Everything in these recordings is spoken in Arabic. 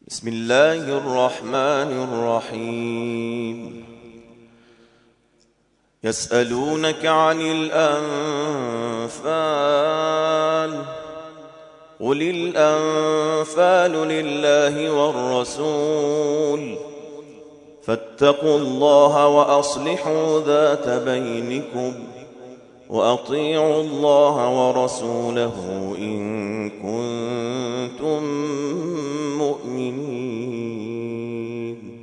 بسم الله الرحمن الرحيم. يسألونك عن الأنفال قل الأنفال لله والرسول فاتقوا الله وأصلحوا ذات بينكم وأطيعوا الله ورسوله إن كنتم مؤمنين.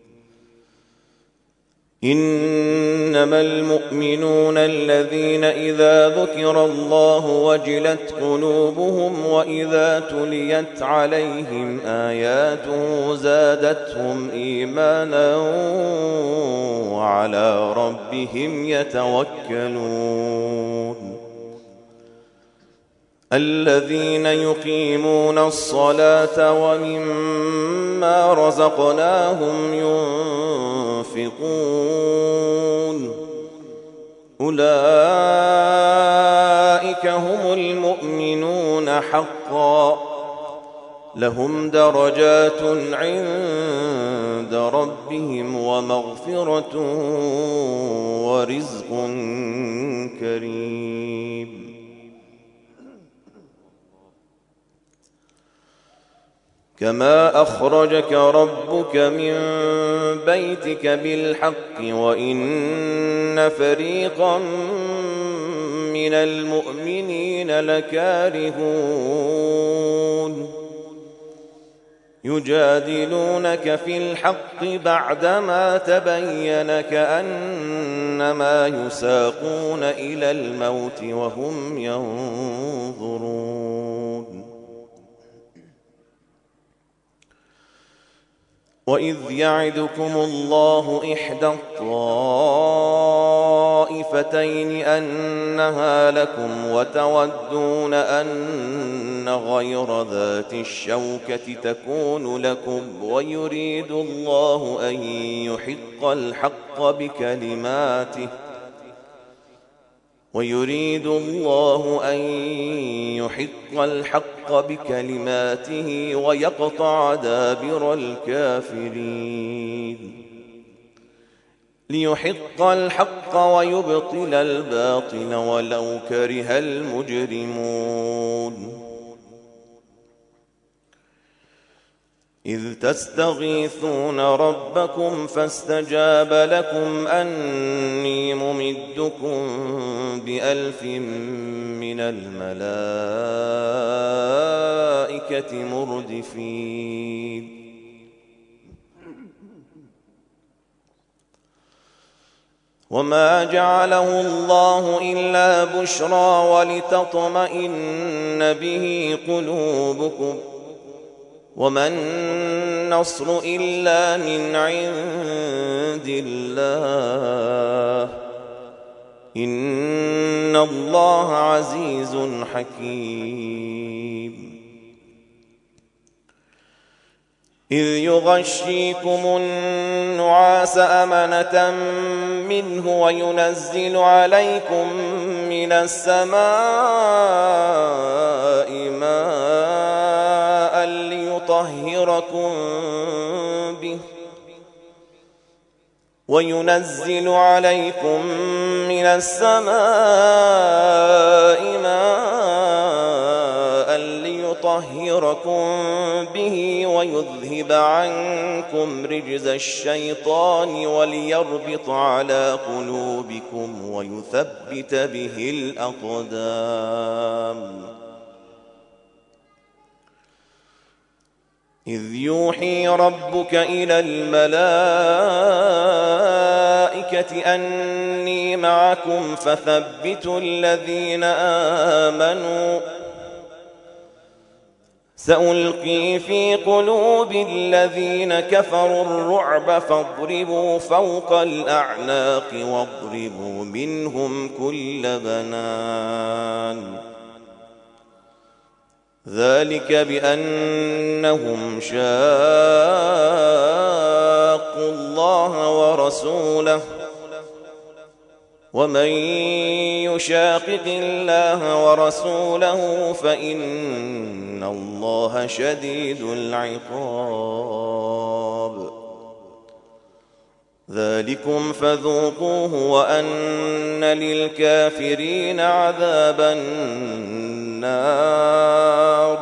إنما المؤمنون الذين إذا ذكر الله وجلت قلوبهم وإذا تليت عليهم آياته زادتهم إيمانا وعلى ربهم يتوكلون. الذين يقيمون الصلاة ومما رزقناهم ينفقون أولئك هم المؤمنون حقا لهم درجات عند ربهم ومغفرة ورزق كريم. كما أخرجك ربك من بيتك بالحق وإن فريقا من المؤمنين لكارهون يجادلونك في الحق بعدما تبين كأنما يساقون إلى الموت وهم ينظرون. وإذ يعدكم الله إحدى الطائفتين أنها لكم وتودون أن غير ذات الشوكة تكون لكم ويريد الله أن يحق الحق بكلماته ويقطع دابر الكافرين. ليحق الحق ويبطل الباطل ولو كره المجرمون. إذ تستغيثون ربكم فاستجاب لكم أني ممدكم ب1000 من الملائكة مردفين. وما جعله الله إلا بشرى ولتطمئن به قلوبكم وما النصر إلا من عند الله إن الله عزيز حكيم. إذ يغشيكم النعاس أمنة منه وينزل عليكم من السماء ماء ليطهركم به ويذهب عنكم رجز الشيطان وليربط على قلوبكم ويثبت به الأقدام. إذ يوحي ربك إلى الملائكة أني معكم فثبتوا الذين آمنوا سألقي في قلوب الذين كفروا الرعب فاضربوا فوق الأعناق واضربوا منهم كل بنان. ذلك بأنهم شاقوا الله ورسوله ومن يشاقق الله ورسوله فإن الله شديد العقاب. ذلكم فذوقوه وأن للكافرين عذاب النار.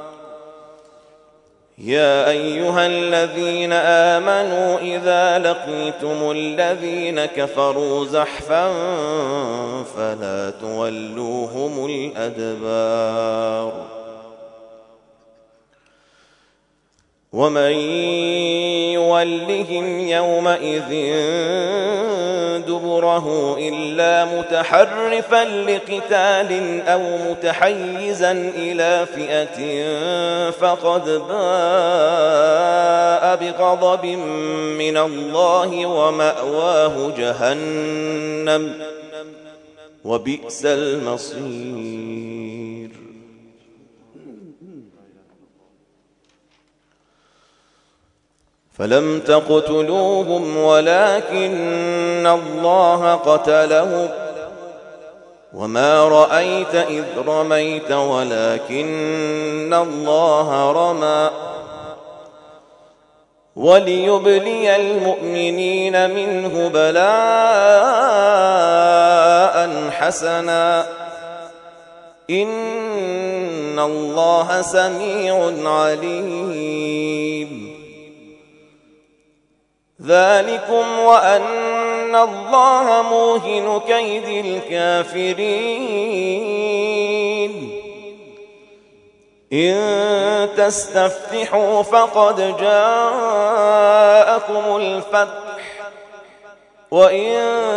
يا أيها الذين آمنوا إذا لقيتم الذين كفروا زحفا فلا تولوهم الأدبار. ومن يولهم يومئذ دبره إلا متحرفا لقتال أو متحيزا إلى فئة فقد باء بغضب من الله ومأواه جهنم وبئس المصير. فلم تقتلوهم ولكن الله قتلهم وما رأيت إذ رميت ولكن الله رمى وليبلي المؤمنين منه بلاء حسنا إن الله سميع عليم. ذلكم وأن الله موهن كيد الكافرين. إن تستفتحوا فقد جاءكم الفتح وإن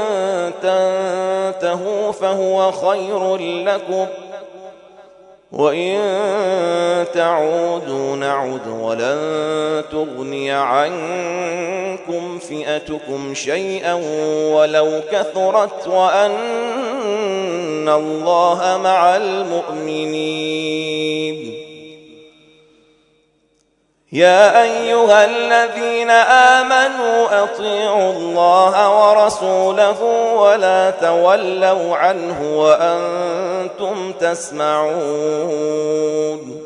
تنتهوا فهو خير لكم وإن تعودوا نعد ولن تغني عنكم فئتكم شيئا ولو كثرت وأن الله مع المؤمنين. يا أيها الذين آمنوا أطيعوا الله ورسوله ولا تولوا عنه وأنتم تسمعون.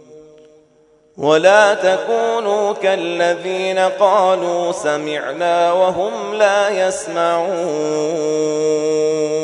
ولا تكونوا كالذين قالوا سمعنا وهم لا يسمعون.